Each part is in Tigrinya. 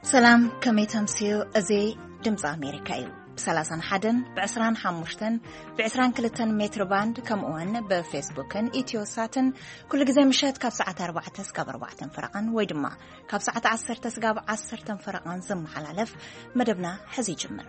سلام كمي تمسيو أزي دمز أمريكايو بسلاسان حدن بعسران حموشتن بعسران كلتن متر باند كمؤن بفيسبوكن إتيوساتن كل جزء مشات كاب ساعة 4 تسكاب 4 فرقان ويدما كاب ساعة 10 تسكاب 10 فرقان زم حلالف مدبنا حزي جمر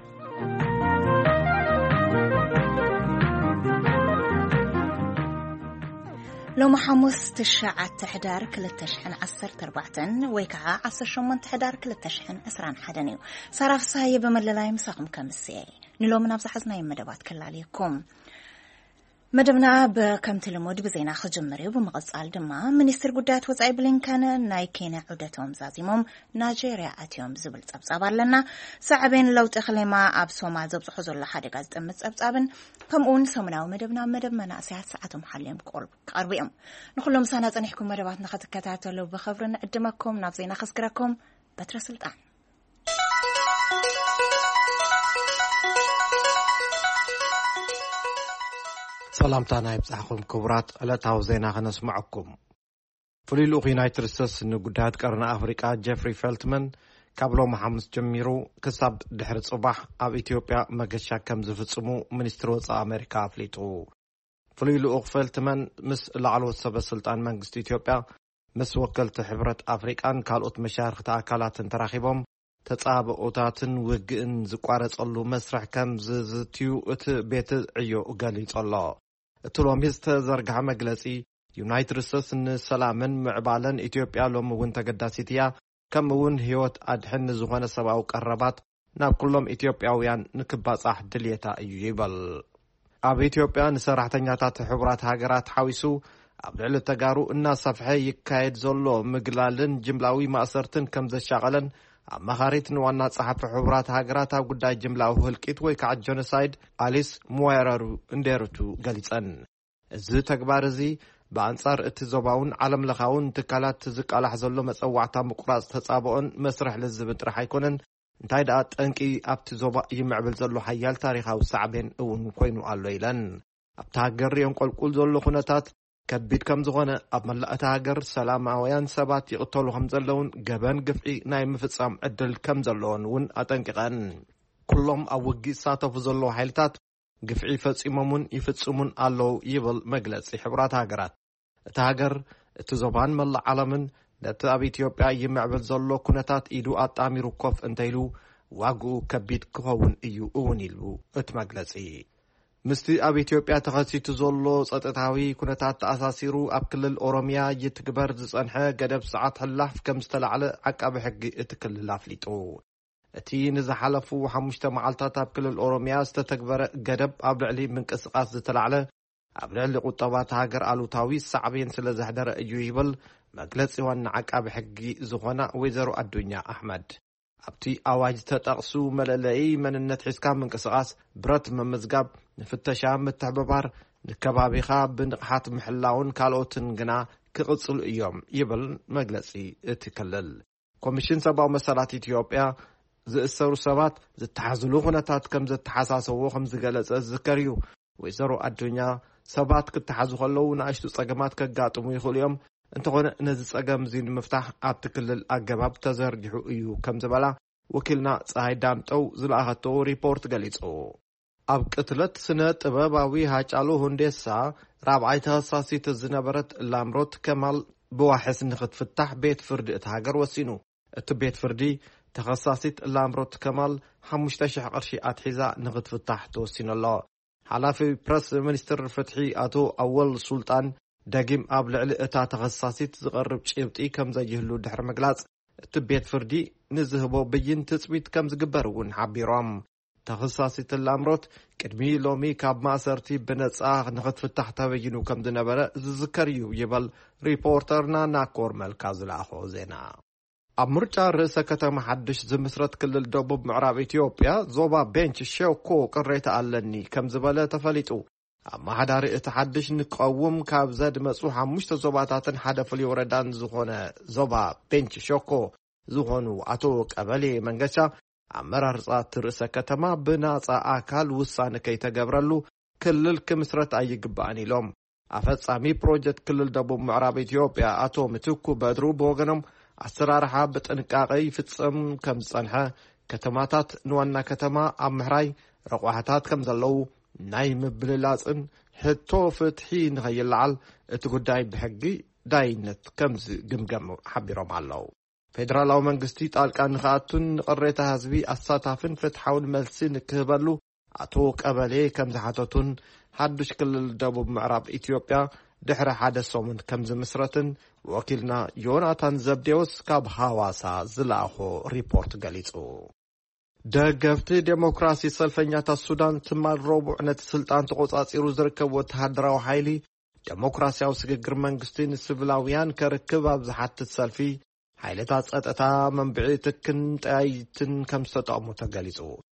لو محموس تشعة تحدار كل التشحن 10 ويكعا 10 تحدار كل التشحن أسران حدنيو صراف صاية بمللاي مساقم كمسياي نلو من أبزح زناي مدبات كل عليكم مدبنا بكم تلمود بزينا خجمري وبمغزال دما منستر قدات وزعي بلينكان نايكينا عودتهم زازيموم ناجيريا اتيوم زبل تبصابار لنا ساعبين لو تخليما أبسوما زبز حزور لحادي قازد أمت أبصابن كمون سومناو مدبنا مدبنا ساعات ساعتهم حاليهم قربيهم نخلهم سانات أنيحكم مدبات نخط كتاتلو بخبرنا قدمكم نافزينا خسكركم بتر سلطان سلامتنا يبصحكم كبرات على زينا نسمعكم فليلو يونايتد ستيتس نقدات قرن افريقيا جيفري فيلتمان كابلو محمد جميرو كسب دحر صباح اب اثيوبيا مغشا كم زفصمو منستر وصا امريكا افليتو فليلو فيلتمان مس لعلو سب سلطان منغست اثيوبيا مس وكلت حبرت افريقان كالوت مشارخ تاكلات تراخيبهم تጻبኦታትን ውግእን ዝቋረጸሉ መስርሕ ከም ዝትዩ እቲ ቤት ዕዮ ገሊጸሎ እቲ ሎሚ ዝተዘርግሐ መግለጺ ዩናይትድ ስቴትስ ንሰላምን ምዕባለን ኢትዮጵያ ሎሚ እውን ተገዳሲት እያ ከምኡውን ህይወት ኣድሕን ዝኾነ ሰብኣዊ ቀረባት ናብ ኩሎም ኢትዮጵያውያን ንክባጻሕ ድልየታ እዩ ይብል ኣብ ኢትዮጵያ ንሰራሕተኛታት ሕቡራት ሃገራት ሓዊሱ ኣብ ልዕሊ ተጋሩ እናሰፍሐ ይካየድ ዘሎ ምግላልን ጅምላዊ ማእሰርትን ከም ዘሻቀለን ኣብ መኻሪት ንዋና ጸሓፊ ሕቡራት ሃገራት ኣብ ጉዳይ ጅምላዊ ህልቂት ወይ ከዓ ጆኖሳይድ ኣሊስ ሙዋይረሩ እንደርቱ ገሊጸን እዚ ተግባር እዚ በአንጻር እቲ ዞባውን ዓለም ለኻውን ትካላት ዝቃላሕ ዘሎ መጸዋዕታ ምቁራጽ ተጻብኦን መስርሕ ልዝብ ጥራሕ ኣይኮነን እንታይ ደኣ ጠንቂ ኣብቲ ዞባ ይምዕብል ዘሎ ሓያል ታሪኻዊ ሳዕቤን እውን ኮይኑ ኣሎ ኢለን ኣብቲ ሃገር የንቆልቁል ዘሎ ኩነታት ከቢድ ከም ዝኾነ ኣብ መላእታ ሃገር ሰላማውያን ሰባት ይቕተሉ ከም ዘለውን ገበን ግፍዒ ናይ ምፍጻም ዕድል ከም ዘለውን እውን ኣጠንቂቐን ኩሎም ኣብ ውግእ ዝሳተፉ ዘለዉ ሓይልታት ግፍዒ ፈጺሞምን ይፍጽሙን ኣለዉ ይብል መግለጺ ሕቡራት ሃገራት እቲ ሃገር እቲ ዞባን መላእ ዓለምን ነቲ ኣብ ኢትዮጵያ ይምዕብል ዘሎ ኩነታት ኢዱ ኣጣሚሩ ኮፍ እንተኢሉ ዋግኡ ከቢድ ክኸውን እዩ እውን ኢሉ እቲ መግለጺ ምስቲ ኣብ ኢትዮጵያ ተኸሲቱ ዘሎ ጸጥታዊ ኩነታት ተኣሳሲሩ ኣብ ክልል ኦሮሚያ ይትግበር ዝጸንሐ ገደብ ሰዓት ሕላፍ ከም ዝተላዕለ ዓቃቢ ሕጊ እቲ ክልል ኣፍሊጡ እቲ ንዝሓለፉ 5 መዓልታት ኣብ ክልል ኦሮሚያ ዝተተግበረ ገደብ ኣብ ልዕሊ ምንቅስቓስ ዝተላዕለ ኣብ ልዕሊ ቁጠባት ሃገር ኣሉታዊ ሳዕቤን ስለ ዘሕደረ እዩ ይብል መግለጺ ዋና ዓቃቢ ሕጊ ዝኾና ወይዘሮ ኣዱኛ ኣሕመድ ኣብቲ ኣዋጅ ተጠቕሱ መለለይ መንነት ሒዝካ ምንቅስቓስ ብረት መመዝጋብ ንፍተሻ ምትሕብባር ንከባቢኻ ብንቕሓት ምሕላውን ካልኦትን ግና ክቕጽሉ እዮም ይብል መግለጺ እቲ ክልል ኮሚሽን ሰብኣዊ መሰላት ኢትዮጵያ ዝእሰሩ ሰባት ዝተሓዝሉ ኩነታት ከም ዘተሓሳሰቦ ከም ዝገለጸ ዝዝከር እዩ ወይዘሮ ኣዱኛ ሰባት ክትሓዙ ከለዉ ንኣሽቱ ጸገማት ከጋጥሙ ይኽእሉ እዮም እንተኾነ ነዚ ጸገም እዚ ንምፍታሕ ኣብቲ ክልል ኣገባብ ተዘርጊሑ እዩ ከም ዝበላ ወኪልና ፀሃይ ዳምጠው ዝለኣኸቶ ሪፖርት ገሊጹ ኣብ ቅትለት ስነ ጥበባዊ ሃጫሉ ሁንዴሳ ራብዓይ ተኸሳሲት ዝነበረት ላምሮት ከማል ብዋሕስ ንኽትፍታሕ ቤት ፍርዲ እቲ ሃገር ወሲኑ እቲ ቤት ፍርዲ ተኸሳሲት ላምሮት ከማል 5,000 ቅርሺ ኣትሒዛ ንኽትፍታሕ ተወሲኑሎ ሓላፊ ፕረስ ሚኒስትር ፍትሒ ኣቶ ኣወል ሱልጣን ዳግም ኣብ ልዕሊ እታ ተኸሳሲት ዝቐርብ ጭብጢ ከም ዘይህሉ ድሕሪ ምግላጽ እቲ ቤት ፍርዲ ንዝህቦ ብይን ትጽቢት ከም ዝግበር እውን ሓቢሮም ተኸሳሲት ላምሮት ቅድሚ ሎሚ ካብ ማእሰርቲ ብነጻ ንኽትፍታሕ ተበይኑ ከም ዝነበረ ዝዝከር እዩ ይብል ሪፖርተርና ናኮር መልካ ዝለኣኾ ዜና ኣብ ምርጫ ርእሰ ከተማ ሓድሽ ዝምስረት ክልል ደቡብ ምዕራብ ኢትዮጵያ ዞባ ቤንች ሸኮ ቅሬታ ኣለኒ ከም ዝበለ ተፈሊጡ ኣብ ማሕዳሪ እቲ ሓድሽ ንቀውም ካብ ዘድመጹ 5 ዞባታትን ሓደ ፍሉይ ወረዳን ዝኾነ ዞባ ቤንች ሸኮ ዝኾኑ ኣቶ ቀበሌ መንገሻ ኣመራርጻት ርእሰ ከተማ ብናጻ ኣካል ውሳነ ከይተገብረሉ ክልል ክምስረት ኣይግባእን ኢሎም ኣፈጻሚ ፕሮጀክት ክልል ደቡብ ምዕራብ ኢትዮጵያ ኣቶ ምትኩ በድሩ ብወገኖም ኣሰራርሓ ብጥንቃቐ ይፍጸም ከም ዝጸንሐ ከተማታት ንዋና ከተማ ኣብ ምሕራይ ረቑሓታት ከም ዘለዉ ናይ ምብልላጽን ሕቶ ፍትሒ ንኸይለዓል እቲ ጉዳይ ብሕጊ ዳይነት ከም ዝግምገም ሓቢሮም ኣለዉ። ፌደራላዊ መንግስቲ ጣልቃ ንኽኣቱን ንቕሬታ ህዝቢ ኣሳታፍን ፍትሓውን መልሲ ንክህበሉ ኣቶ ቀበሌ ከም ዝሓተቱን ሓዱሽ ክልል ደቡብ ምዕራብ ኢትዮጵያ ድሕሪ ሓደ ሰሙን ከም ዝምስረትን ወኪልና ዮናታን ዘብዴዎስ ካብ ሃዋሳ ዝለኣኾ ሪፖርት ገሊጹ። ደገፍቲ ዴሞክራሲ ሰልፈኛታት ሱዳን ትማል ረቡዕ ነቲ ስልጣን ተቆጻጺሩ ዝርከብ ወተሃደራዊ ሓይሊ ዴሞክራሲያዊ ስግግር መንግስቲ ንሲቪላውያን ከርክብ ኣብ ዝሓትት ሰልፊ ሓይልታት ጸጥታ መንብዒ ትክን ጠያይትን ከም ዝተጠቕሙ ተገሊጹ።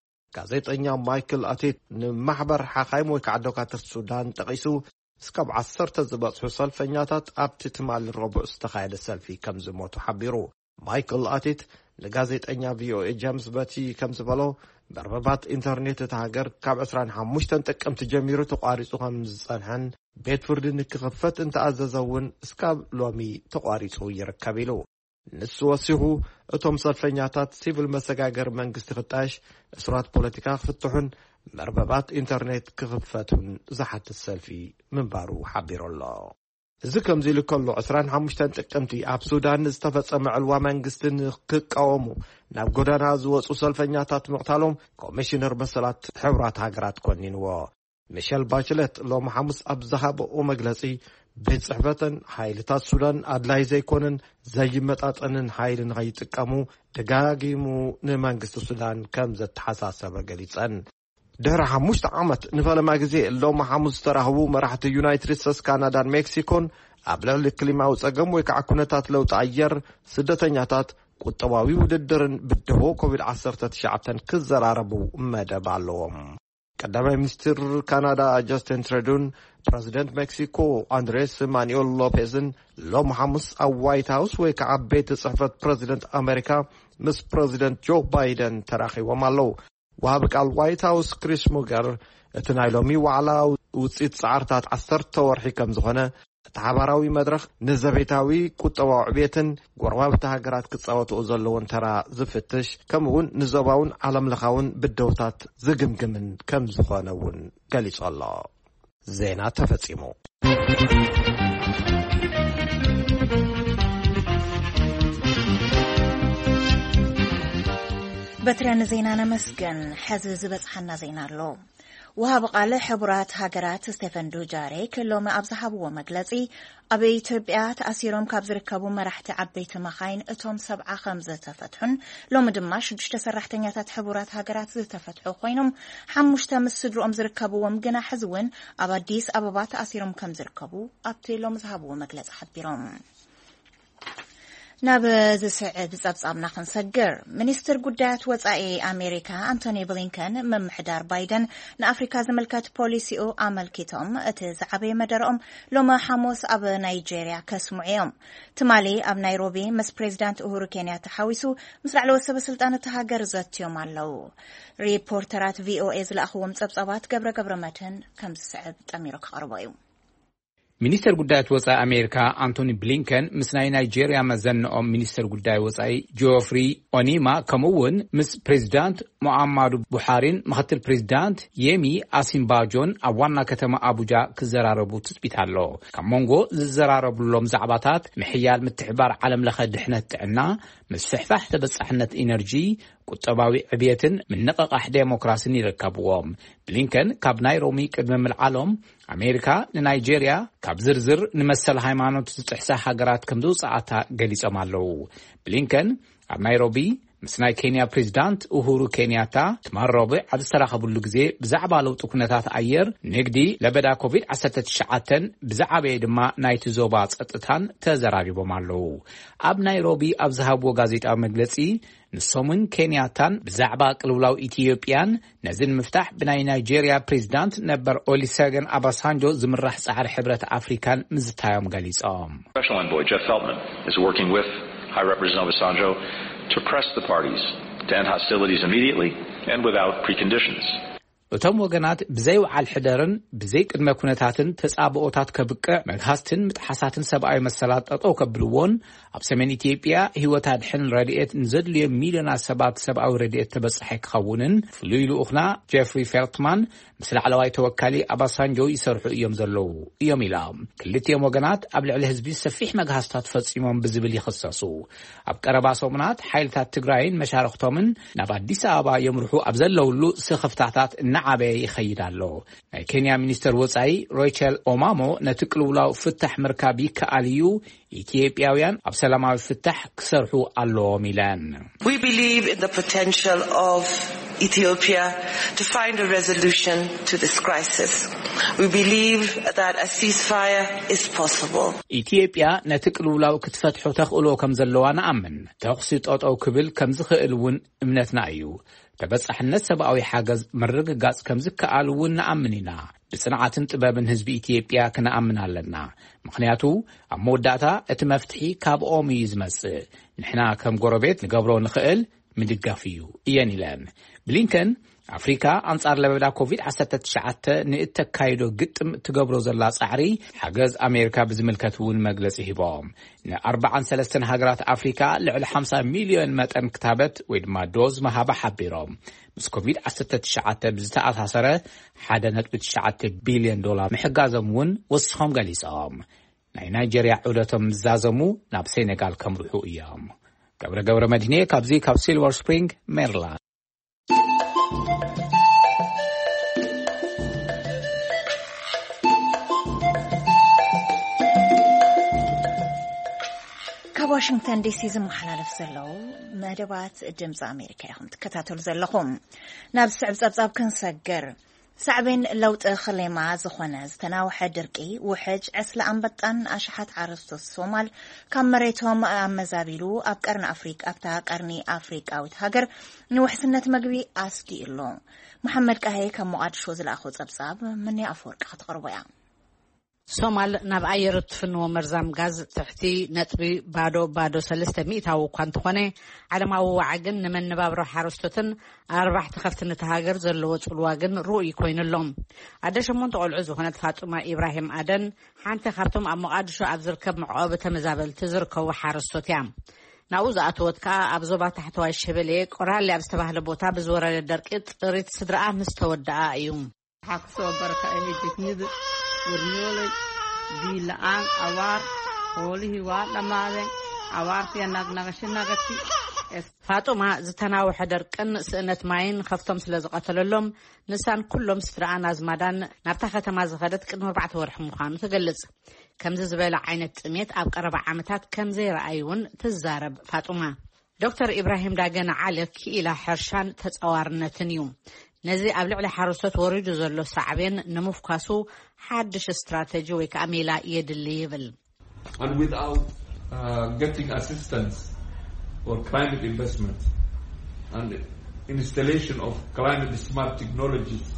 ጋዜጠኛ ማይክል ኣቴት ንማሕበር ሓኻይም ወይ ከዓ ዶካተር ሱዳን ጠቒሱ እስካብ 10 ዝበጽሑ ሰልፈኛታት ኣብቲ ትማል ረቡዕ ዝተኻየደ ሰልፊ ከም ዝሞቱ ሓቢሩ። ማይክል ኣቴት ንጋዜጠኛ ቪኦኤ ጀምስ በቲ ከም ዝበሎ በርበባት ኢንተርኔት እቲ ሃገር ካብ 25 ጥቅምቲ ጀሚሩ ተቋሪጹ ከም ዝጸንሐን ቤት ፍርዲ ንክኽፈት እንተኣዘዘ እውን እስካብ ሎሚ ተቋሪጹ ይርከብ ኢሉ ንሱ ወሲኹ እቶም ሰልፈኛታት ሲቪል መሰጋገር መንግስቲ ክጣሽ እስራት ፖለቲካ ክፍትሑን መርበባት ኢንተርኔት ክኽፈቱን ዝሓትት ሰልፊ ምንባሩ ሓቢሩ ኣሎ። እዚ ከምዚ ኢሉ ከሎ 25 ጥቅምቲ ኣብ ሱዳን ዝተፈጸመ ዕልዋ መንግስትን ክቃወሙ ናብ ጎዳና ዝወፁ ሰልፈኛታት ምቕታሎም ኮሚሽነር መሰላት ሕብራት ሃገራት ኮኒንዎ። ሚሸል ባችለት ሎሚ ሐሙስ ኣብ ዝሃበኦ መግለጺ ቤት ጽሕፈትን ሓይልታት ሱዳን ኣድላይ ዘይኮነን ዘይመጣጠንን ሓይሊ ንኸይጥቀሙ ደጋጊሙ ንመንግስቲ ሱዳን ከም ዘተሓሳሰበ ገሊጸን። ድሕሪ 5 ዓመት ንፈለማ ግዜ ሎሚ ሐሙስ ዝተራኸቡ መራሕቲ ዩናይትድ ስቴትስ ካናዳን ሜክሲኮን ኣብ ልዕሊ ክሊማዊ ጸገም ወይ ከዓ ኩነታት ለውጢ ኣየር ስደተኛታት ቁጠባዊ ውድድርን ብድሆ ኮቪድ-19 ክዘራረቡ መደብ ኣለዎም። ቀዳማይ ሚኒስትር ካናዳ ጀስቲን ትሩዶን ፕሬዚደንት ሜክሲኮ አንድሬስ ማኑኤል ሎፔዝን ሎሚ ሐሙስ ኣብ ዋይት ሃውስ ወይ ከዓ ቤት ጽሕፈት ፕሬዚደንት ኣሜሪካ ምስ ፕሬዚደንት ጆ ባይደን ተራኺቦም ኣለዉ። ወሃቢ ቃል ዋይት ሃውስ ክሪስ ሙገር እቲ ናይ ሎሚ ዋዕላ ውፅኢት ጻዕርታት 10 ወርሒ ከም ዝኾነ እቲ ሓባራዊ መድረኽ ንዘቤታዊ ቁጠባዊ ዕብየትን ጎረባብቲ ሃገራት ክጻወትኡ ዘለዎን ተራ ዝፍትሽ ከምኡውን ንዞባውን ዓለምለኻውን ብደውታት ዝግምግምን ከም ዝኾነ እውን ገሊጹ ኣሎ። ዜና ተፈጺሙ። በትረን ዜና ነመስገን ሕዚ ዝበጽሐና ዜና ኣሎ። ወሃቢ ቃል ሕቡራት ሃገራት ስቴፈን ዱጃሪክ ሎሚ ኣብ ዝሃብዎ መግለጺ ኣብ ኢትዮጵያ ተኣሲሮም ካብ ዝርከቡ መራሕቲ ዓበይቲ መኻይን እቶም 70 ከም ዝተፈትሑን ሎሚ ድማ 6 ሰራሕተኛታት ሕቡራት ሃገራት ዝተፈትሑ ኮይኖም 5 ምስ ስድሮኦም ዝርከብዎም ግና ሕዚ እውን ኣብ ኣዲስ ኣበባ ተኣሲሮም ከም ዝርከቡ ኣብቲ ሎሚ ዝሃብዎ መግለጺ ሓቢሮም። ናብ ዝስዕብ ጸብጻብና ክንሰግር ሚኒስትር ጉዳያት ወጻኢ ኣሜሪካ አንቶኒ ብሊንከን መምሕዳር ባይደን ንኣፍሪካ ዝምልከት ፖሊሲኡ ኣመልኪቶም እቲ ዝዓበየ መደረኦም ሎሚ ሐሙስ ኣብ ናይጄርያ ከስምዑ እዮም። ትማሊ ኣብ ናይሮቢ ምስ ፕሬዚዳንት ኡሁሩ ኬንያታ ሓዊሱ ምስ ላዕለዎት ሰበስልጣን እቲ ሃገር ዘትዮም ኣለዉ። ሪፖርተራት ቪኦኤ ዝለኣኽዎም ጸብጻባት ገብረ መድህን ከም ዝስዕብ ጠሚሩ ክቐርቦ እዩ። ሚኒስተር ጉዳያት ወጻኢ ኣሜሪካ አንቶኒ ብሊንከን ምስ ናይ ናይጄርያ መዘንኦም ሚኒስተር ጉዳይ ወጻኢ ጆፍሪ ኦኒማ ከምኡውን ምስ ፕሬዚዳንት ሙሐመዱ ቡሓሪን ምክትል ፕሬዚዳንት የሚ አሲምባጆን ኣብ ዋና ከተማ አቡጃ ክዘራረቡ ትጽቢት ኣሎ። ካብ ሞንጎ ዝዘራረብሎም ዛዕባታት ምሕያል ምትሕባር ዓለም ለኸ ድሕነት ጥዕና ምስፍሕፋሕ ተበጻሕነት ኢነርጂ ቁጠባዊ ዕብየትን ምንቅቃሕ ዴሞክራሲን ይርከብዎም። ብሊንከን ካብ ናይሮቢ ቅድመ ምልዓሎም ኣሜሪካ ንናይጄርያ ካብ ዝርዝር ንመሰል ሃይማኖት ዝጥሕሳ ሃገራት ከም ዝውፅኣታ ገሊጾም ኣለዉ። ብሊንከን ኣብ ናይሮቢ ምስ ናይ ኬንያ ፕሬዚዳንት ኡሁሩ ኬንያታ ትማሮቢ ኣብ ዝተራኸብሉ ግዜ ብዛዕባ ለውጢ ኩነታት ኣየር ንግዲ ለበዳ ኮቪድ-19 ብዛዕበየ ድማ ናይቲ ዞባ ጸጥታን ተዘራሪቦም ኣለዉ። ኣብ ናይሮቢ ኣብ ዝሃብዎ ጋዜጣዊ መግለጺ ንሶምን ኬንያታን ብዛዕባ ቅልውላው ኢትዮጵያን ነዝን ምፍታሕ ብናይ ናይጄርያ ፕሬዚዳንት ነበር ኦሊሰገን አባሳንጆ ዝምራሕ ጻዕሪ ሕብረት አፍሪካን ምዝታዮም ገሊጾም። Special Envoy Jeff Feltman is working with High Representative Obasanjo to press the parties to end hostilities immediately and without preconditions. እቶም ወገናት ብዘይ ወዓል ሕደርን ብዘይ ቅድመ ኩነታትን ተጻብኦታት ከብቅዕ መግሃስትን ምጥሓሳትን ሰብኣዊ መሰላት ጠጠው ከብልዎን ኣብ ሰሜን ኢትዮጵያ ህይወት ኣድሕን ረድኤት ንዘድልዮ ሚልዮናት ሰባት ሰብኣዊ ረድኤት ተበጽሐ ክኸውንን ፍሉይ ልኡኽና ጀፍሪ ፌልትማን ምስ ላዕለዋይ ተወካሊ ኣባሳንጆ ይሰርሑ እዮም ዘለዉ እዮም ኢሎም ክልቲኦም ወገናት ኣብ ልዕሊ ህዝቢ ሰፊሕ መግሃስታት ፈጺሞም ብዝብል ይኽሰሱ ኣብ ቀረባ ሰሙናት ሓይልታት ትግራይን መሻርክቶምን ናብ ኣዲስ ኣበባ የምርሑ ኣብ ዘለውሉ ስኽፍታታት እናዓበየ ይኸይድ ኣሎ ናይ ኬንያ ሚኒስተር ወጻኢ ሮይቸል ኦማሞ ነቲ ቅልውላው ፍታሕ ምርካብ ይከኣል እዩ ኢትዮጵያውያን ኣብ ሰላማዊ ፍታሕ ክሰርሑ ኣለዎም ኢለን We believe in the potential of Ethiopia to find a resolution to this crisis. We believe that a ceasefire is possible. ኢትዮጵያ ነቲ ቅልውላው ክትፈትሖ ተኽእሎ ከም ዘለዋ ንኣምን ተኽሲ ጠጠው ክብል ከም ዝኽእል እውን እምነትና እዩ ተበጻሕነት ሰብኣዊ ሓገዝ መረጋጋጽ ከም ዝከኣል እውን ንኣምን ኢና ብጽንዓትን ጥበብን ህዝቢ ኢትዮጵያ ክንኣምን ኣለና ምኽንያቱ ኣብ መወዳእታ እቲ መፍትሒ ካብኦም እዩ ዝመጽእ ንሕና ከም ጎረቤት ንገብሮ ንኽእል ምድጋፍ እዩ እየን ኢለን ብሊንከን ኣፍሪካ ኣንጻር ለበዳ ኮቪድ-19 ንእተካይዶ ግጥም ትገብሮ ዘላ ጻዕሪ ሓገዝ ኣሜሪካ ብዝምልከት እውን መግለጺ ሂቦም ን43 ሃገራት ኣፍሪካ ልዕሊ 50 ሚልዮን መጠን ክታበት ወይ ድማ ዶዝ መሃባ ሓቢሮም ምስ ኮቪድ-19 ብዝተኣሳሰረ 1.9 ቢልዮን ዶላር ምሕጋዞም እውን ወሲኾም ገሊጾም ናይ ናይጀርያ ዑደቶም ዝዛዘሙ ናብ ሴኔጋል ከምርሑ እዮም ገብረ መድህኔ ካብዚ ካብ ሲልቨር ስፕሪንግ ሜሪላንድ ዋሽንግተን ዲሲ ዝመሓላለፍ ዘለው መደባት ድምፂ ኣሜሪካ ይኹም ትከታተሉ ዘለኹም ናብ ስዕብፀብጻብ ክንሰግር ሳዕቤን ለውጢ ኽሌማ ዝኾነ ዝተናውሐ ድርቂ ውሕጅ ዕስለ ኣንበጣን ኣሽሓት ዓረስቶት ሶማል ካብ መሬቶም ኣመዛቢሉ ኣብ ቀርኒ ኣፍሪቃዊት ሃገር ንውሕስነት መግቢ ኣስጊእሎ መሐመድ ቃሄ ካብ ሞቃዲሾ ዝለኣኾ ጸብጻብ ምን ኣፈወርቂ ከተቕርቦያ ሶማል ናብ ኣየር ትፍንዎ መርዛም ጋዝ ትሕቲ ነጥቢ ባዶ 300 እኳ እንትኾነ ዓለማዊ ዋዕግን ንመነባብሮ ሓረስቶትን 4 ከፍትን ተሃገር ዘለዎ ጽልዋ ግን ሩኡይ ኮይኑሎም ኣደ 8 ቆልዑ ዝኾነት ፋጡማ ኢብራሂም ኣደን ሓንቲ ካብቶም ኣብ ሞቃዲሾ ኣብ ዝርከብ መዕቆቢ ተመዛበልቲ ዝርከቡ ሓረስቶት እያ ናብኡ ዝኣተወት ከዓ ኣብ ዞባ ታሕተዋይ ሸበሌ ቆራሊ ኣብ ዝተባህለ ቦታ ብዝወረደ ደርቂ ጥሪት ስድራኣ ምስ ተወድኣ እዩ ሓክሶ በረካ እሄጅትኒድ ورنيولي بيلان أوار هولي هوا لماذا أوار فيها نغشنغتي ፋጡማ ዝተናውሐ ደርቅን ስእነት ማይን ከፍቶም ስለ ዝቐተለሎም ንሳን ኩሎም ስትራኣን ኣዝማዳን ናብታ ከተማ ዝኸደት ቅድሚ 4 ወርሒ ምዃኑ ትገልጽ ከምዚ ዝበለ ዓይነት ጥሜት ኣብ ቀረባ ዓመታት ከም ዘይረኣዩን ትዛረብ ፋጡማ ዶክተር ኢብራሂም ዳገና ዓሊ ክኢላ ሕርሻን ተጻዋርነትን እዩ ነዚ ኣብ ልዕሊ ሓረስቶት ወሪዱ ዘሎ ሳዕቤን ንምፍካሱ ሓድሽ ስትራቴጂ ወይ ከዓ ሜላ የድሊ ይብል and without getting assistance or climate investment and installation of climate smart technologies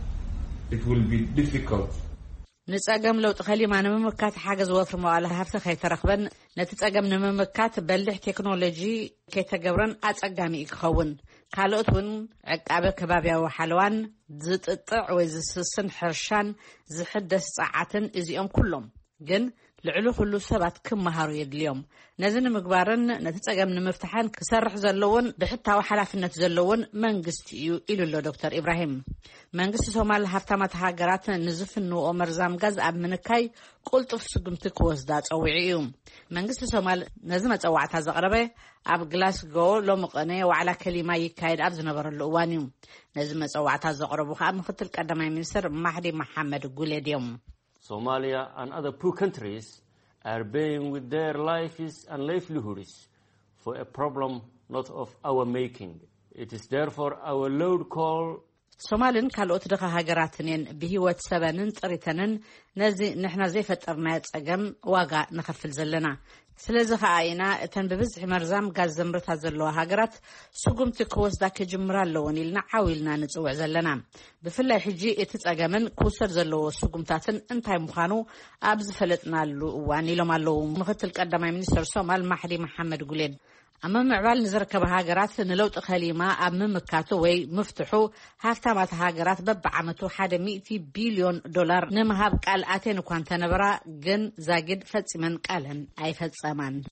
it will be difficult ንጸገም ለውጥ ኸሊማ ንምምካት ሓገዝ ወፍሪ መዋዕለ ሃብቲ ከይተረኽበን ነቲ ጸገም ንምምካት በልሕ ቴክኖሎጂ ከይተገብረን ኣጸጋሚ ክኸውን ካልኦት እውን ዕቃበ ከባቢያዊ ሓለዋን ዝጥጥዕ ወይ ዝስስን ሕርሻን ዝሕደስ ጸዓትን እዚኦም ኩሎም ግን ልዕሊ ኩሉ ሰባት ክመሃሩ የድልዮም ነዚ ንምግባርን ነቲ ጸገም ንምፍታሕን ክሰርሕ ዘለውን ብሕታዊ ሓላፍነት ዘለውን መንግስቲ እዩ ኢሉሎ ዶክተር ኢብራሂም መንግስቲ ሶማል ሃፍታማት ሃገራት ንዝፍንዎ መርዛም ጋዝ ኣብ ምንካይ ቁልጡፍ ስጉምቲ ክወስዳ ጸዊዑ እዩ መንግስቲ ሶማል ነዚ መጸዋዕታ ዘቕረበ ኣብ ግላስጎ ሎምቐነ ዋዕላ ከሊማ ይካየድ ኣብ ዝነበረሉ እዋን እዩ ነዚ መጸዋዕታ ዘቕረቡ ከዓ ምክትል ቀዳማይ ሚኒስትር ማህዲ መሐመድ ጉሌድ እዮም Somalia and other poor countries are paying with their lives and livelihoods for a problem not of our making. It is therefore our loud call ሶማልን ካልኦት ደኻ ሃገራትን ብህይወት ሰበንን ጥሪተንን ነዚ ንሕና ዘይፈጠርናዮ ጸገም ዋጋ ንኸፍል ዘለና ስለዚ ከዓ ኢና እተን ብብዝሒ መርዛም ጋዝ ዘምርታት ዘለዋ ሃገራት ስጉምቲ ክወስዳ ክጅምራ ኣለዎን ኢልና ዓዊልና ንጽውዕ ዘለና ብፍላይ ሕጂ እቲ ጸገምን ክውሰድ ዘለዎ ስጉምታትን እንታይ ምዃኑ ኣብ ዝፈለጥናሉ እዋን ኢሎም ኣለዉ ምክትል ቀዳማይ ሚኒስትር ሶማል ማህዲ መሐመድ ጉሌድ أما معبال نزركب هاجرات نلوت خليما أما مكاتو وي مفتوحو هافتامات هاجرات ببعمتو حدا 100 بليون دولار نمهاب قال آتين وكان تنبرا جن زاجد فتسمن قالن أي فتسمان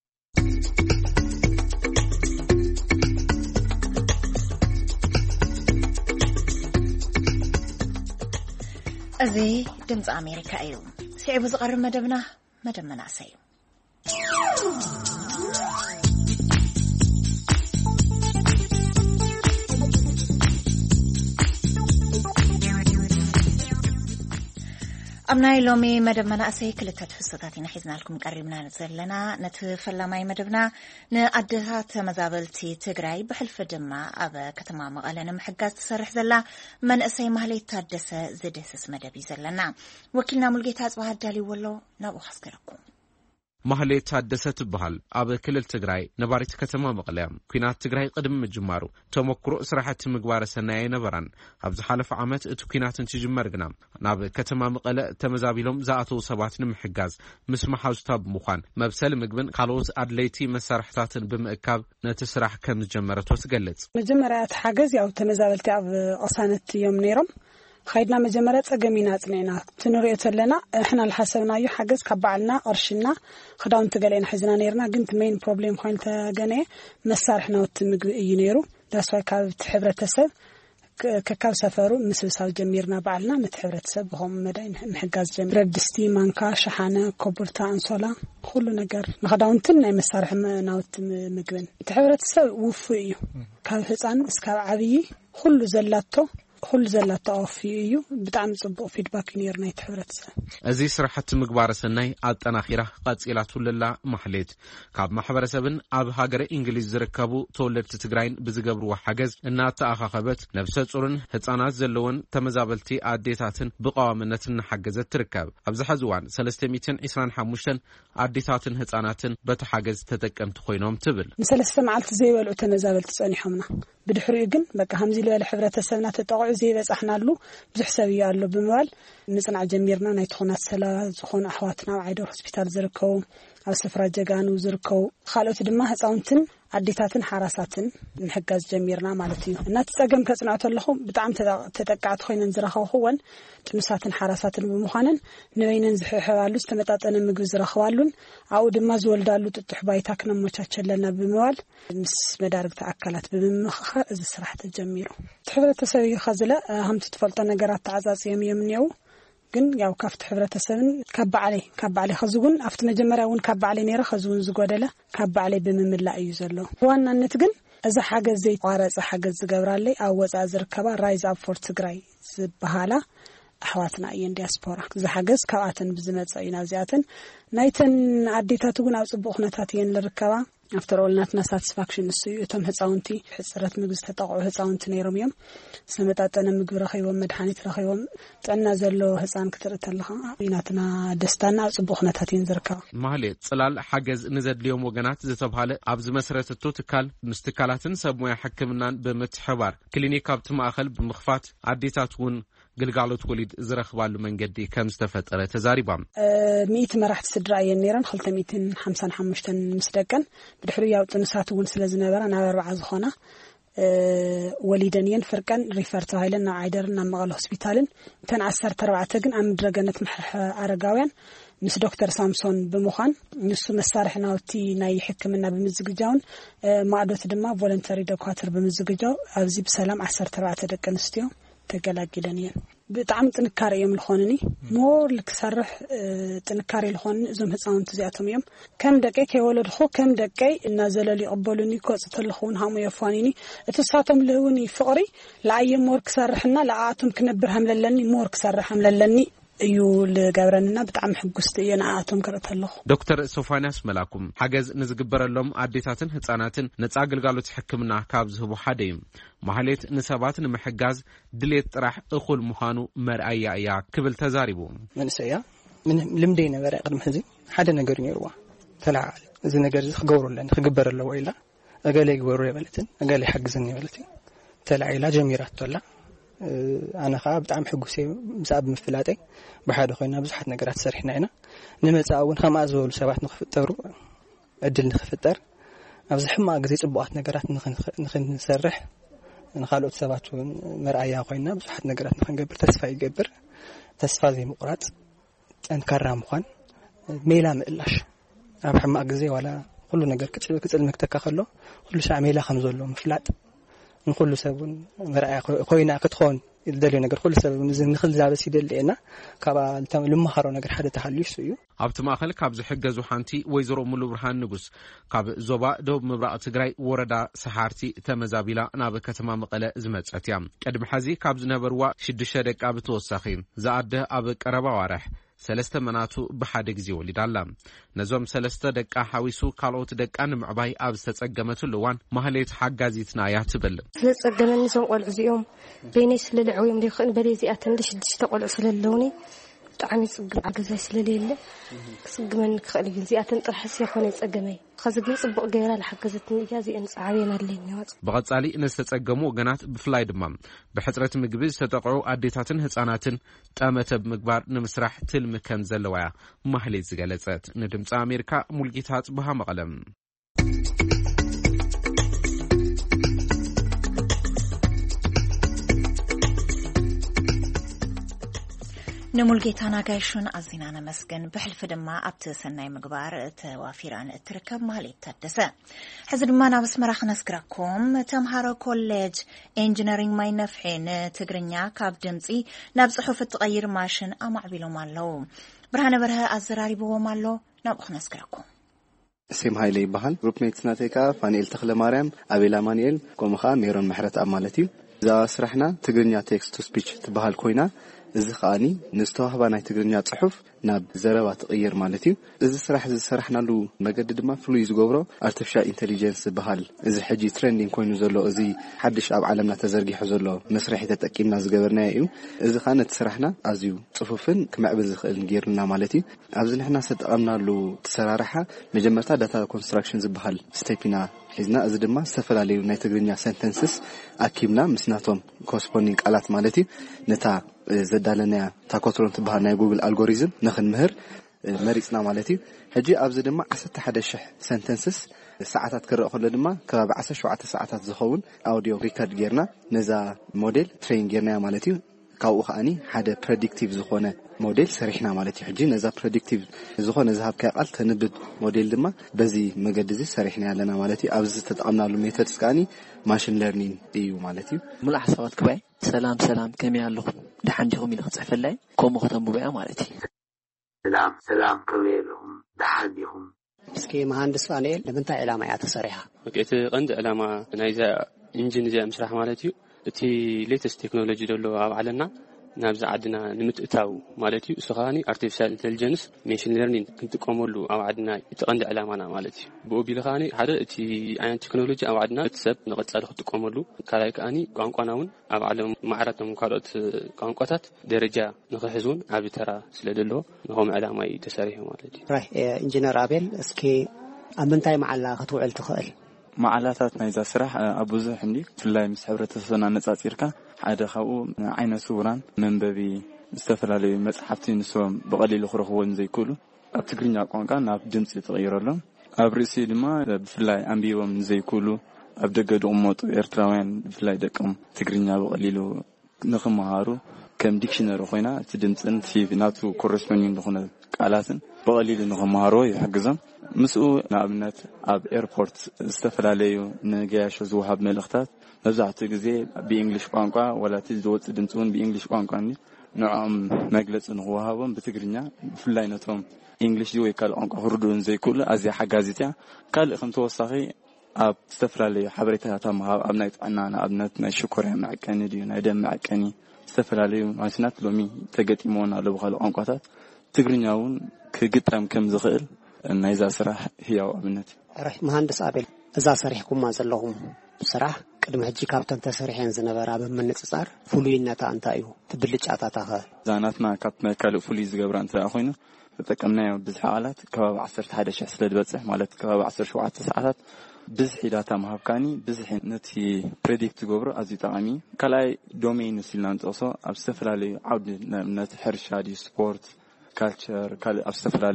أزي دمز أمريكا أيوم سيعبو زغر مدبنا سيو أمناي لومي مدبنا أسي كلتات حصتاتنا حيزنا لكم قريبنا نزلنا نتفلماي مدبنا نأدهات مزابلتي تقراي بحلف دما أبا كتما مغالنا محقات تسرح زلا من أسي مهلي تادسة زدسس مدبي زلنا وكلنا ملقيتات وهدالي ولو نابو خسكركم مهلي تادسة تبهال أبا كل التقراي نباريت كتما مغليام كينات تقراي قدم مجمارو تومكرو سراحة مقبارة سنايا نبران أبز حالف عامت اتو كينات تجمر قنام ناب كتما مغلا تمزابيلهم زاعتو صبات نمحقاز مسمى حوزتاب مخان مبسل مقبن قالوز أدليتي مسارحتات بمأكاب نتسراح كمجمرة وسقلت مجمرات حاجز ياو تمزابلتي أب أصانت يوم نيرم خايدنا مجمرات أجمينات نينا تنوريت لنا إحنا الحسبنا يو حاجز كبعلنا أرشنا خداون تقلين حزنا نيرنا قنت مين بروبليم خاين تجني مسارحنا وتمج ينيرو داسوا كاب تحبرة تسب ككاب سفروا مسوساو جميرنا بعلنا متحبرة تسب هم مدين محجاز جمير دستي مانكا شحنة كوبرتا أنصلا كله نجار خداون تنا مسارحنا ناوت مجبن تحبرة تسب وفيو كاب حسان إسكاب عبي كله زلاتو كل زلات أوفيو بتعمل صبوا فيدباك نيرنا يتحرت. أزي صراحة مقبارة سناي عاد أنا خيره قد إلى طول الله محليت كاب محبرة سبن أب هاجر إنجليز زركبوا طول تتجرين بزجبروا حجز إنها تأخذت نفس صورن هتأناز زلون تمزابلتي عديتاتن بقوامنتن حجزت تركب أبز حزوان 325 عديتاتن هتأناتن بتحجز تتكم تخينهم تبل. مثل استمعت زي ولا تمزابلت سأني حمنا بدحريقن بقى همزي له الحبرة السنة تتقع زي بس احنا له بزح سوي له بموال نصنع جميرنا نيتخونات سلا زخون أحواتنا وعيدو هوسبيتال زركو أو سفرة جاقانو زركو خالوت دمها هتاونتن عديتاتن حراساتن نحجز جميرنا مالتيو الناس تساقم كصنعت لهم بتعم تتقعت خوين نزرخو هون تمساتن حراساتن بمخانن نبين نزح حوالو استمتاتن مجوز رخوالون أو دما زولدالو تتحبايتاكنا متشاتشل لنا بموال مس مدارك تأكلت بمخخ إذا سرحت الجميرو تحبر تسوي خزلة هم تتفلت نجارات تعزاز يوم جن ياو كافت حبرة السبن كب عليه خزون أفت مجمرة كب عليه نيرة خزون زجودله كب عليه بمملا يزله وانا نتجن إذا حاجة زي قارة حاجة زجبرالي أو وزازر كبا رايز أب فورت جراي بحالة أحواتنا أيين دياسبورا إذا حاجة كواتن بزمت سينا زياتن نايتن عديتاتون أو صبوخنا تاتين للركبة after all ناتنا satisfaction السيو تم هتساونتي حسرت مجلس تطاقو هتساونت نيروم يوم سمتاتنا مجبر رخيوم مدحانيت رخيوم تأنا زلو هتسان كترت لها ناتنا دستانا صبوخنا تاتين زركا مهلت صلال حجز نزد اليوم وجنات زتبهاله عبز مسرة التوتكال مستكالاتن سبمويا حكمنا بمتحبار كلينيكا بتماخل بمخفات عديتاتون قلقالوت وليد زرخبالو من قدي كم استفدت تزاربام 100 مرحت سدراي النيران خلت 255 مسدقن بدحريا وتنساتون سلازنا برا 4 زخونه وليدنين فرقن ريفرت هايلنا عيدرنا مغال هوسبيتالن تن 14 ግን امدرغنت محح عرقاوያን مس دكتور سامسون بمخان نسو مسارحناوتي ناي حكمنا بمزግጃውን ማዕዶት ድማ ቮለንተሪ ዶክተር በመዝግጃው ኣብዚ በሰላም 14 ደቀ አንስትዮ ተገላግለንየን بتعم تنكاري يوم الخونني مور لكسرح تنكاري الخون زم هتصاونت زياتهم يوم كم دقيقة يولد خو كم دقيقة النازل اللي قبلوني كوز تلخون هم يفانيني اتصاتهم لهوني فقري لعي مور كسرحنا لعاتهم كنبرهم للني مور كسرحهم للني يول جبرنا بتعم حجستي نعاتهم كرت الله دكتور سوفانياس ملاكم حجز نزجبر لهم عديتاتن هتصاناتن نتعقل قالوا تحكمنا كابز هو حديم محليت نسبات محجاز دليت راح أخول مخانو مرأي يا قبل تزاربهم من سيا من لمدينا برا قدم حزي حدا نجرني روح طلع إذا نجرز خجورو لأن خجبر الله وإلا أقال يجبروا بلتين أقال يحجزني بلتين طلع إلى جميرات طلع أنا خاب تعم حجوسي مساب مفلاتي بحد خوينا بزحت نجارات سرحنا هنا نمت أول 5 زول 7 نخفتروا أدل نخفتر ኣብዚ ሕማቅ ግዜ ጽቡቃት ነገራት ንኽንሰርሕ ንኻልኦት ሰባት እውን መርኣያ ኮይና ብዙሓት ነገራት ንኽንገብር ተስፋ ይገብር ተስፋ ዘይምቁራጽ ጠንካራ ምዃን ሜላ ምእላሽ ኣብ ሕማቅ ግዜ ዋላ ኩሉ ነገር ክጽል መክተካ ከሎ ኩሉ ሻዕ ሜላ ከም ዘሎ ምፍላጥ ንኩሉ ሰብን መርኣያ ኮይና ክትኾን ይደልዮ ነገር ኩሉ ሰብ ንኽዛበስ ይደልየና ካብ ልምሃሮ ነገር ሓደ ተሃልዩ እዩ ኣብቲ ማእኸል ካብ ዝሕገዙ ሓንቲ ወይዘሮ ሙሉ ብርሃን ንጉስ ካብ ዞባ ደቡብ ምብራቕ ትግራይ ወረዳ ሰሓርቲ ተመዛቢላ ናብ ከተማ መቐለ ዝመጸት እያ ቅድሚ ሕዚ ካብ ዝነበርዋ 6 ደቃ ብተወሳኺ ዝኣደ ኣብ ቀረባ ዋርሕ 3 መናቱ ብሓደ ግዜ ወሊዳላ ነዞም 3 ደቃ ሓዊሱ ካልኦት ደቃ ንምዕባይ ኣብ ዝተጸገመትሉ እዋን ማህሌት ሓጋዚትና እያ ትብል ስለጸገመኒ ዞም ቆልዑ እዚኦም በይነይ ስለልዕውዮም ዘይኽእል በለዚኣተን 6 ቆልዑ ስለለውኒ ብጣዕሚ ጽግም ኣገዛይ ስለሌለ ክጽግመኒ ክኽእል እዩ እዚኣተን ጥራሕስ ይኾነ ይጸገመይ ከዚ ግን ጽቡቕ ገይራ ዝሓገዘትኒ እያ እዚአን ጻዕብየን ኣለኝ ወጽ ብቐጻሊ ንዝተጸገሙ ወገናት ብፍላይ ድማ ብሕጽረት ምግቢ ዝተጠቕዑ ኣዴታትን ህጻናትን ጠመተ ብምግባር ንምስራሕ ትልሚ ከም ዘለዋ እያ ማህሌት ዝገለጸት ንድምፂ ኣሜሪካ ሙልጌታ ጽብሃ መቐለም نمولجيتانا قايشون عزينانا مسكن بحلف دما أبت سناي مقبار توافيران التركب مالي تدسا حزر ما نابس مراخ نسكراكم تمهارو كوليج انجينيرينج ماي نفحين تقرنيا كاب دمسي نابس حوف التغير ماشن أما عبيلو مالو برهانا برها أزراري بو مالو نابخ نسكراكم سيم هايلي بحال جروب ميتسنا تيكا فانيل تخلى مريم أبيلا مانيل كومخا ميرون محرت أمالتي إذا سرحنا تقرنيا تكست تو سبيتش تبهال كوينا إذا خاني نستوهبا ناي تقرنيا صحف ناب زروات تغير مالتي إذا سرحنا له مجدد ما فلو يزغورو artificial intelligence بحال إذا حجي ترندين كوينو زلو إذا حدش أب عالمنا تزرقي حزلو مسرحي تتأكيدنا زغبرنا إيو إذا خانت سرحنا أزيو صفوفن كمعبد زخل نجيرنا مالتي أبزن إحنا ستقمنا له تسرارحة مجمرتا داتا كونستراكشنز بحال ستيبنا حزنا إذا دما سفر عليه ناي تقرنيا سنتنسس أكيبنا مسناتهم كورسبوندينج آلات مالتي نتا زدالنا تاكوترون تبها ناي جوجل ألغوريزم نخن مهر مريسنا مالتي هجي أبز دما 11 سنتنسس ساعات كرر أخذ دما كباب 10 ساعات زخون أوديو ريكورد جيرنا نزا موديل ترين جيرنا مالتي كاو خاني حدا بريدكتيف زخونه موديل سريحنا مالتي حجي نزا بريدكتيف زخونه ذهب كقال تنبد موديل دما بزي مجدزي سريحنا لنا مالتي أبز تتقمنا له ميثود سكاني ماشين ليرنينج ايو مالتي ملا حسابات كباي سلام كمي علىكم دحنجهم الى خصف الله كوم ختموا بقى مالتي سلام كبيرهم دحنجهم اسكي مهندس فانيل لمنتا علامه يا تسريحه وقت قند علامه نايزا انجن زي مسرح مالتي تي ليتست تكنولوجي دلو علينا نابز عدنا نمتقتاو مالتي سخاني artificial intelligence machine learning كنت قوملو او عدنا يتقند علامنا مالتي بو بيلخاني حدا تي اين تكنولوجي او عدنا تسب نقصال تقوملو كالاي كاني قانقوناون او علم معرضهم كالوت قانقوتات درجه نخحزون ابي ترى سلدلو نهم علامه يتسريح مالتي راي انجينير ابل اسكي امنتاي معلا كتوعل تخيل معلاتات نايزا سراح ابوزه حمدي فلاي مس حبرتسنا نصاصيركا حدا خاو عين سوران منببي استفلالي مصحفتي نسوم بقليل خرخون زي كله ابتغرينا قانقا ناب دمصي تغيرلهم ابرسي دما بفلاي امبيوم زي كله ابدغد اموت ايرتراوين بفلاي دقم تغرينا بقليل نخمهارو كم ديكشنري خوينا تدمصن في ناتو كورسبوندينج دخونه قالاتن بقليل نخمهارو يحجزم مسؤ نابنت اب ايربورت استفلاليو نجاش زوهاب ملختات نزعت غزي بانجلش قانقا ولا تزوت دمصون بانجلش قانقا نعم مجلس نغوهاهم بتغرينا فلاينتهم انجلش دو يكال قانقا هردون زي كل ازي حجازيتيا قال خمت وصاخي اب استفلالي حبريتها تام ابنايت انا ابنت شكر معكني دي ندم معكني استفلالي ماشنات لومي تغطيمون على بخال قانقاታት ትግርኛውን ክግጠም ከም ዝኽእል ናይዛ ስራሕ ህያው ኣብነት راح مهندس ابل اذا سريحكم ما زلهم ስራሕ ቅድም ሕጂ ካብተን ተሰሪሐን ዝነበራ በመንጽጻር ፍሉይነታ እንታይ እዩ ትብልጫታታኸ ዛናትና ካብ ካልእ ፍሉይ ዝገብራ እንታይ ኮይኑ ተጠቀምናዮ ብዙሕ ቃላት ከባቢ 11 ስለ ድበጽሕ ማለት ከባቢ 17 ሰዓታት ብዙሕ ዳታ ማሃብካኒ ብዙሕ ነቲ ፕሬዲክት ገብሮ ኣዝዩ ጠቃሚ ካልኣይ ዶሜን ሲልና ንጠቕሶ ኣብ ዝተፈላለዩ ዓውዲ ነቲ ሕርሻ ዲ ስፖርት ካልቸር ካልእ ኣብ ዝተፈላለዩ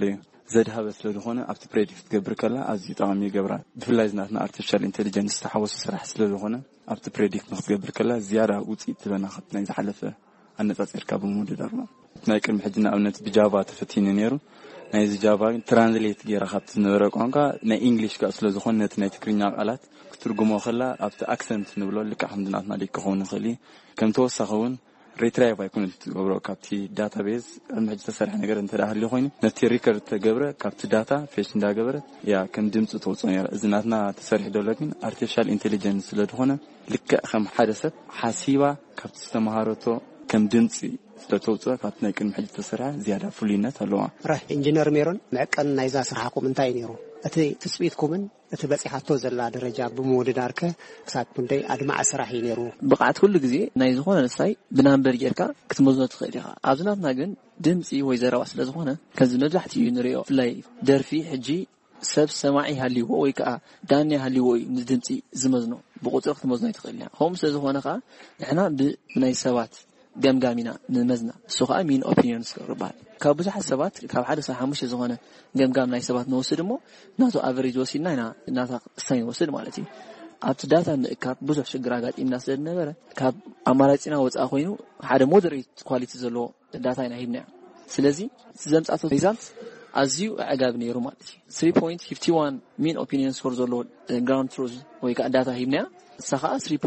ዘድሃበ ስለዝኾነ ኣብቲ ፕሬዲክት ትገብር ከላ ኣዝዩ ጠቃሚ ይገብራ ብፍላይ ዝናትና artificial intelligence ተሓወሰ ስራሕ ስለዝኾነ ኣብቲ ፕሬዲክት ንኽትገብር ከላ ዝያዳ ውፅኢት ትበና ናይ ዝሓለፈ ኣነጻጺርካ ብምውድዳር ነው ናይ ቅድሚ ሕጂ ንኣብነት ብጃቫ ተፈቲኑ ነይሩ ናይ ጃቫ ትራንስሌት ጌራ ካብቲ ዝነበረ ቋንቋ ናይ እንግሊሽ ጋር ስለዝኾነ ነቲ ናይ ትግርኛ ቃላት ክትርጉሞ ከላ ኣብቲ ኣክሰንት ንብሎ ልክዕ ከምዝናትና ሊክኸውን ይኽእል ከም ተወሳኺ እውን retrieve ኣይኮነ ትገብሮ ካብቲ ዳታቤዝ ሕጂ ተሰርሐ ነገር እንተዳህሊ ኮይኑ ነቲ ሪከርድ ተገብረ ካብቲ ዳታ ፌሽ እንዳገበረ ያ ከም ድምጽ ተውፅኦ ነይሩ እዚ ናትና ተሰርሕ ደሎ ግን artificial intelligence ስለዝኾነ ልክዕ ከም ሓደ ሰብ ሓሲባ ካብቲ ዝተማሃረቶ ከም ድምጽ ስለተውፅኦ ካብቲ ናይ ቅድሚ ሕጂ ተሰርሐ ዝያዳ ፍሉይነት ኣለዋ ራህ ኢንጂነር ሜሮን መቀን ናይዛ ስራሕኩም እንታይ ነይሩ እቲ ትስቢትኩምን እቲ በፂሓቶ ዘላ ደረጃ ብምውድዳርከ ክሳብ ክንደይ ኣድማዕ ስራሕ ነይሩ ብቃዓት ኩሉ ግዜ ናይ ዝኾነ ንሳይ ብናምበር ጌርካ ክትመዝኖ ትኽእል ኢኻ ኣብዝናትና ግን ድምፂ ወይ ዘረባ ስለዝኾነ ከዚ መብዛሕትኡ ንሪኦ ብፍላይ ደርፊ ሕጂ ሰብ ሰማዒ ሃልይዎ ወይ ከዓ ዳንያ ሃልይዎ እዩ ንድምፂ ዝመዝኖ ብቁፅሪ ክትመዝኖ ይትኽእል ኢኻ ከምኡ ስለዝኾነ ከዓ ንሕና ብናይ ሰባት ገምጋሚና ንመዝና እሱ ከዓ ሚን ኦፒኒየንስ ይባሃል ካብ ብዙሓት ሰባት ካብ ሓደ ሳብ 5 ዝኾነ ገምጋም ናይ ሰባት ንወስድ እሞ ናቱ ኣቨሬጅ ወሲድና ኢና ናታ ቅሳይ ንወስድ ማለት እዩ ኣብቲ ዳታ ምእካብ ብዙሕ ሽግር ኣጋጢምና ስለዝነበረ ካብ ኣማራፂና ወፃኢ ኮይኑ ሓደ ሞደሬት ኳሊቲ ዘለዎ ዳታ ኢና ሂብና ስለዚ ዘምፃቶ ሪዛልት ኣዝዩ ኣዕጋቢ ነይሩ ማለት እዩ 3.51 ሚን ኦፒኒየን ስኮር ዘለዎ ግራውንድ ትሩዝ ወይ ከዓ ዳታ ሂብና ሳኻ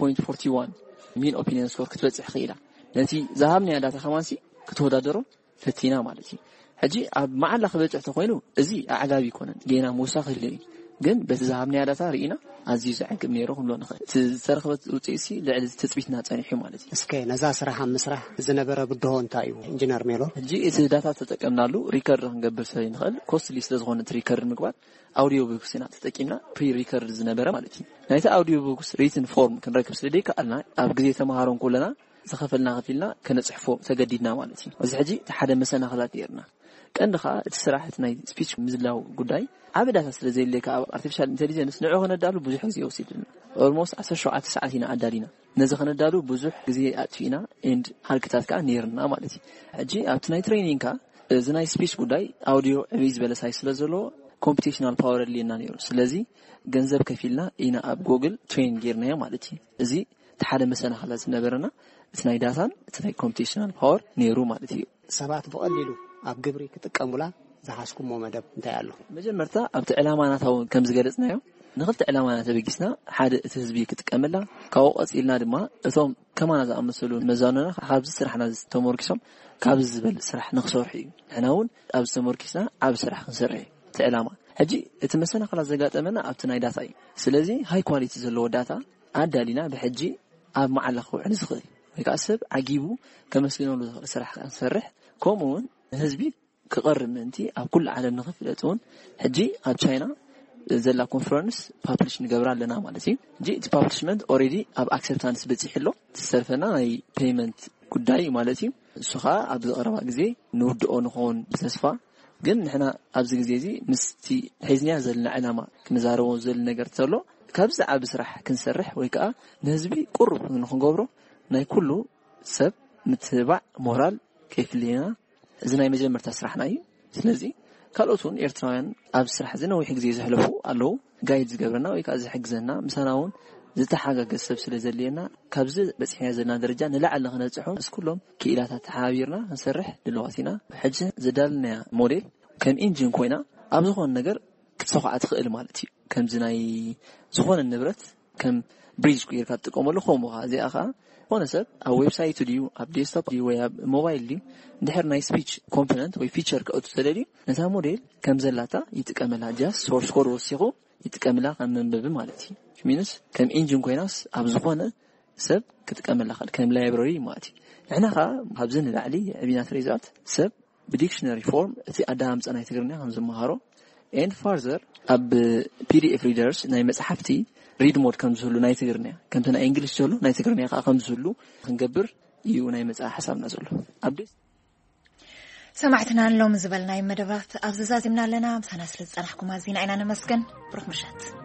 3.41 ሚን ኦፒኒየን ስኮር ክትበፅሕ ኽኢላ ነቲ ዝሃብና ዳታ ከማንሲ ክትወዳደሮ ፈቲና ማለት እዩ ሕጂ ኣብ መዓላ ክበፅሕ ተኮይኑ እዚ ኣዕጋቢ ይኮነን ጌና ሙሳኽ ይልይ ግን በቲ ዝሃብና ዳታ ርኢና ኣዝዩ ዘዕግብ ነይሩ ሁሉ ንኽእል ተረኽበት ውፅኢት ልዕሊ ተፅቢትና ፀኒሑ ማለት እዩ እስከ ነዛ ስራሕ ምስራሕ ዝነበረ ብድሆ እንታይ እዩ ኢንጂነር ሜሎ ሕጂ እቲ ዳታ ተጠቀምናሉ ሪከርድ ክንገብር ስለ ንኽእል ኮስትሊ ስለዝኾነ እቲ ሪከርድ ምግባር ኣውዲዮ ቡክስ ኢና ተጠቂምና ፕሪ ሪከርድ ዝነበረ ማለት እዩ ናይቲ ኣውዲዮ ቡክስ ሪትን ፎርም ክንረክብ ስለደይከኣልና ኣብ ግዜ ተማሃሮን ኩለና ዝኸፈልና ኸፊልና ከነጽሕፎ ተገዲድና ማለት እዩ እዚ ሕጂ ሓደ መሰናኽላት ነርና ቀንዲ ከዓ እቲ ስራሕ እቲ ናይ ስፒች ምዝላው ጉዳይ ኣብ ዳታ ስለዘይለካ ኣብ artificial intelligence ንዑ ከነዳሉ ብዙሕ ግዜ ወሲድና ኦልሞስት 17 ሰዓት ኢና ኣዳሊና ነዚ ከነዳሉ ብዙሕ ግዜ ኣጥፊና ኤንድ ሃልክታት ከዓ ነርና ማለት እዩ ሕጂ ኣብቲ ናይ ትሬኒንግ ከዓ እዚ ናይ ስፒች ጉዳይ ኣውዲዮ ዕብይ ዝበለ ሳይዝ ስለዘለዎ ኮምፒቴሽናል ፓወር ኣለና ነይሩ ስለዚ ገንዘብ ከፊልና ኢና ኣብ ጉግል ትሬን ጌርናዮ ማለት እዩ እዚ ሓደ መሰናኽላት ዝነበረና እቲ ናይ ዳታን እቲ ናይ ኮምፒቴሽናል ፓወር ነይሩ ማለት እዩ ሰባት ብቐሊሉ ኣብ ግብሪ ክጥቀሙላ ዝሓስኩሞ መደብ እንታይ ኣሎ መጀመርታ ኣብቲ ዕላማናታው ከም ዝገለጽናዮ ንኽልተ ዕላማናት በጊስና ሓደ እቲ ህዝቢ ክጥቀመላ ካብኡ ቀፂልና ድማ እቶም ከማና ዝኣመሰሉ መዛኑና ካብዚ ስራሕና ተመርኪሶም ካብ ዝበል ስራሕ ንኽሰርሑ እዩ ንሕና እውን ኣብ ዝተመርኪስና ኣብ ስራሕ ክንሰርሕ እቲ ዕላማ ሕጂ እቲ መሰናኽላት ዘጋጠመና ኣብቲ ናይ ዳታ እዩ ስለዚ ሃይ ኳሊቲ ዘለዎ ዳታ ኣዳሊና ብሕጂ ኣብ መዓላ ክውዕል ዝኽእል ወይ ከዓ ሰብ ዓጊቡ ከመስግነሉ ዝኽእል ስራሕ ክንሰርሕ ከምኡውን ህዝቢ ክቐርብ ምእንቲ ኣብ ኩሉ ዓለም ንኽፍለጥ እውን ሕጂ ኣብ ቻይና ዘላ ኮንፈረንስ ፓብሊሽ ንገብራ ኣለና ማለት እዩ ሕጂ እቲ ፓብሊሽመንት ኦልሬዲ ኣብ ኣክሰፕታንስ በፂሕሎ ዝሰርፈና ናይ ፔይመንት ጉዳይ ማለት እዩ እሱ ከዓ ኣብ ዝቐረባ ግዜ ንውድኦ ንኸውን ብተስፋ ግን ንሕና ኣብዚ ግዜ እዚ ምስቲ ሒዝንያ ዘለና ዕላማ ክንዛረቦ ዘል ነገር ተሎ ካብዚ ዓብ ስራሕ ክንሰርሕ ወይ ከዓ ንህዝቢ ቁርብ ንኽንገብሮ ናይ ኩሉ ሰብ ምትባዕ ሞራል ከይፍልየና እዚ ናይ መጀመርታ ስራሕና እዩ ስለዚ ካልኦቱን ኤርትራውያን ኣብ ስራሕ ዝነዊሕ ግዜ ዘሕለፉ ኣለዉ ጋይድ ዝገብረና ወይ ከዓ ዝሕግዘና ምሳና እውን ዝተሓጋገዝ ሰብ ስለ ዘድልየና ካብዚ በፂሕና ዘለና ደረጃ ንላዕሊ ንኽነፅሑ እስኩሎም ክኢላታት ተሓባቢርና ክንሰርሕ ድልዋት ኢና ሕጂ ዘዳልናያ ሞዴል ከም ኢንጂን ኮይና ኣብ ዝኾነ ነገር ክትሰኳዓ ትኽእል ማለት እዩ ከምዚ ናይ ዝኾነ ንብረት ከም ብሪጅ ጌርካ ትጥቀመሉ ከምኡ ከዓ እዚኣ ከዓ ዝኾነ ሰብ ኣብ ዌብሳይቱ ድዩ ኣብ ዴስክቶፕ ድዩ ወይ ኣብ ሞባይል ድዩ እንድሕር ናይ ስፒች ኮምፖነንት ወይ ፊቸር ከእቱ ተደልዩ ነታ ሞዴል ከም ዘላታ ይጥቀመላ ጃስ ሶርስ ኮድ ወሲኹ ይጥቀመላ ከም መንበቢ ማለት እዩ ሚንስ ከም ኢንጂን ኮይናስ ኣብ ዝኾነ ሰብ ክትጥቀመላ ኸል ከም ላይብረሪ ማለት እዩ ንሕና ከዓ ካብዚ ንላዕሊ ዕብናት ሪዛልት ሰብ ብዲክሽነሪ ፎርም እቲ ኣዳሃምፃ ናይ ትግርኛ ከም ዝመሃሮ ኤንድ ፋርዘር ኣብ ፒዲኤፍ ሪደርስ ናይ መፅሓፍቲ ሪድ ሞድ ከም ዝህሉ ናይ ትግርኛ ከምቲ ናይ እንግሊሽ ዘሎ ናይ ትግርኛ ከዓ ከም ዝህሉ ክንገብር እዩ ናይ መፅሓፍ ሓሳብና ዘሎ ኣብዴት ሰማዕትና ሎም ዝበልናይ መደባት ኣብ ዝዛዝምና ኣለና ምሳና ስለ ዝፀናሕኩም ኣዝና ኢና ነመስገን ብሩኽ ምሻት